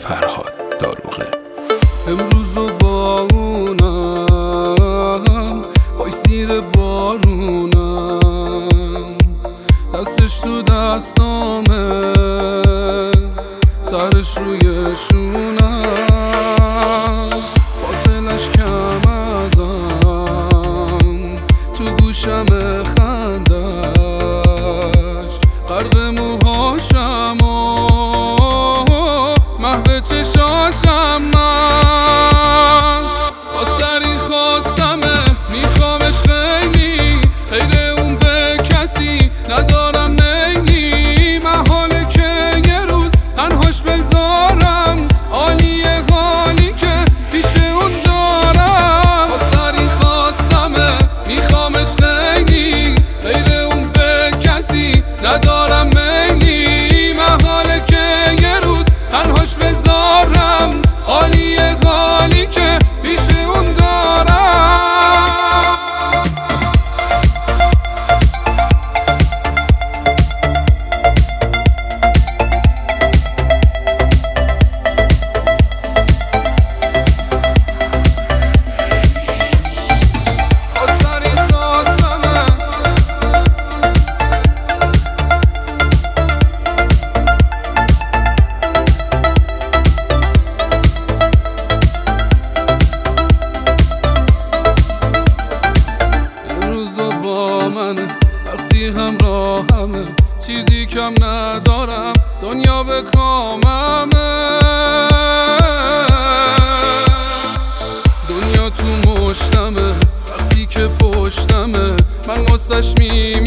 فرهاد داروغه. امروزو با اونم بای سیر بارونم، دستش تو دستامه سرش روی شونم، فاصلش کم ازم تو گوشم خندش، غرق موهاشم و محو چشاشم. من خواسترین خواستمه، میخوامش خیلی، غیر اون به کسی ندارم نیلی. محاله که یه روز تنهاش بذارم، عالیه حالی که پیش اون دارم. خواسترین خواستمه، میخوامش خیلی، غیر اون به کسی ندارم میلی. محاله که یه روز تنهاش بذارم، عالیه حالی که پیش اون دارم. وقتی همراهمه، چیزی کم ندارم، دنیا به کاممه. دنیا تو مشتمه، وقتی که پشتمه من واسش